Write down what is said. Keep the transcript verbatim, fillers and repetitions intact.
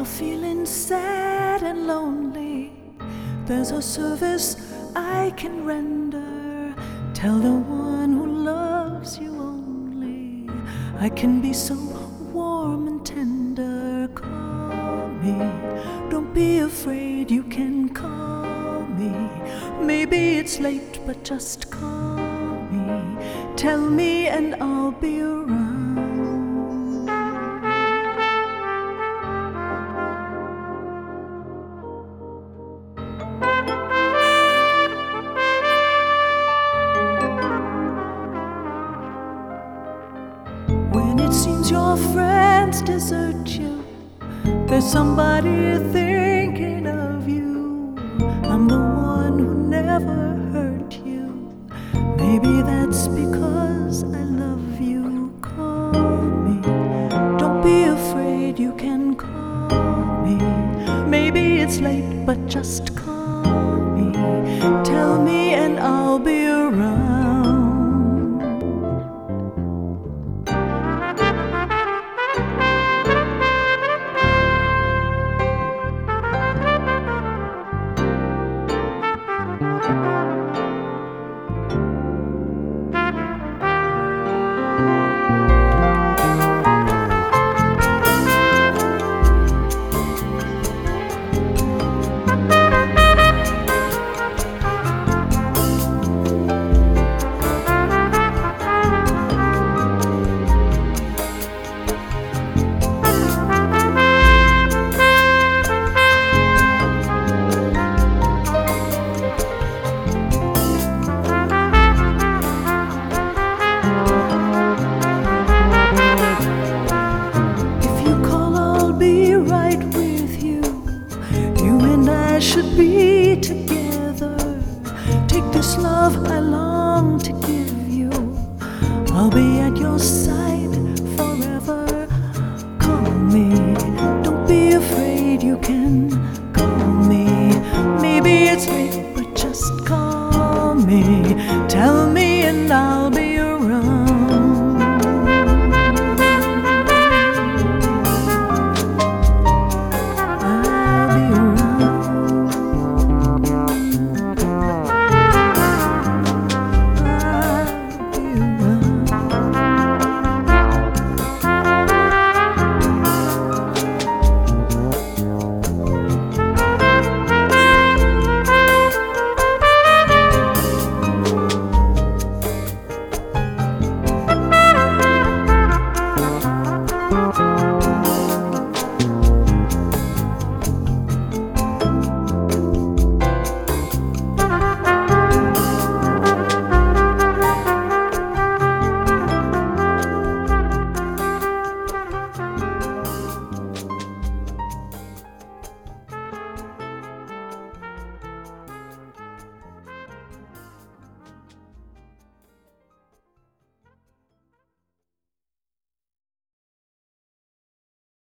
feeling sad and lonely, there's a service I can render. Tell the one who loves you only, I can be so warm and tender. Call me, don't be afraid, you can call me. Maybe it's late, but just call me. Tell me and I'll be around. When it seems your friends desert you, there's somebody thinking of you. I'm the one who never hurt you. Maybe that's because I love you. Call me, don't be afraid, you can call me. Maybe it's late, but just call me. Tell me and I'll be around. I should be together. Take this love I long to give you. I'll be at your side.